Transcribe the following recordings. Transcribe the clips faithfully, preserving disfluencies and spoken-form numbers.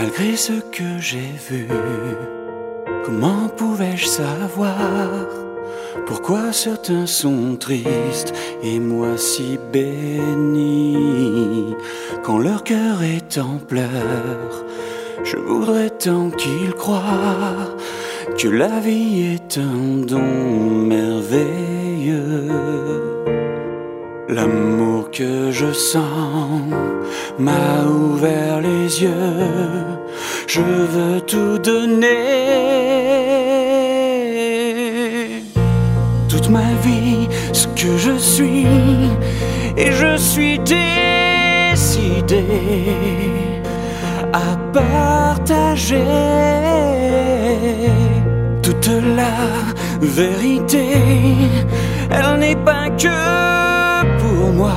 Malgré ce que j'ai vu, comment pouvais-je savoir pourquoi certains sont tristes et moi si béni? Quand leur cœur est en pleurs, je voudrais tant qu'ils croient que la vie est un don merveilleux. L'amour que je sens m'a ouvert les yeux. Je veux tout donner, toute ma vie, ce que je suis, et je suis décidé à partager toute la vérité. Elle n'est pas que pour moi,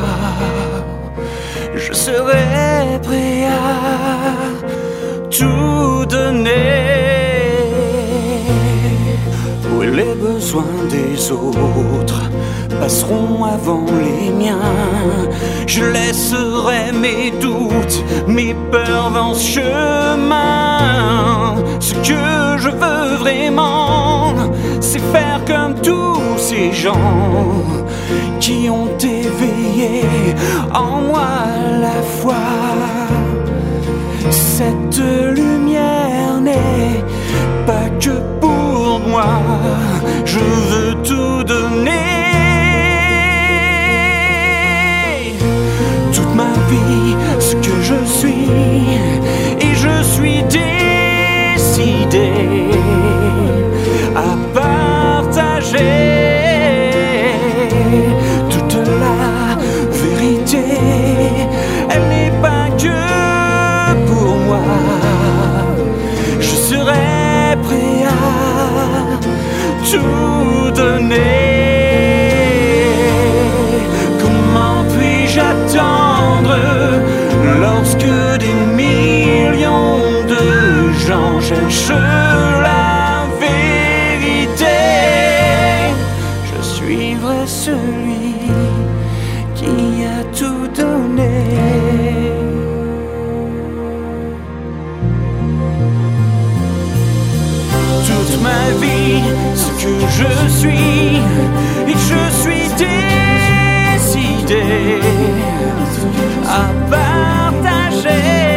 je serai prêt à tout donner. Où les besoins des autres passeront avant les miens, je laisserai mes doutes, mes peurs dans ce chemin. Ce que je veux vraiment, c'est faire comme tous ces gens qui ont éveillé en moi la foi. Cette lumière n'est pas que pour moi, je veux tout donner. Toute ma vie, ce que je suis, et je suis décidé à partager toute la vérité. Elle n'est pas que pour moi, je serai prêt à tout donner. Comment puis-je attendre lorsque des millions de gens cherchent la vérité? Je suivrai celui qui a tout donné. Toute ma vie, ce que je suis, et je suis décidé à partager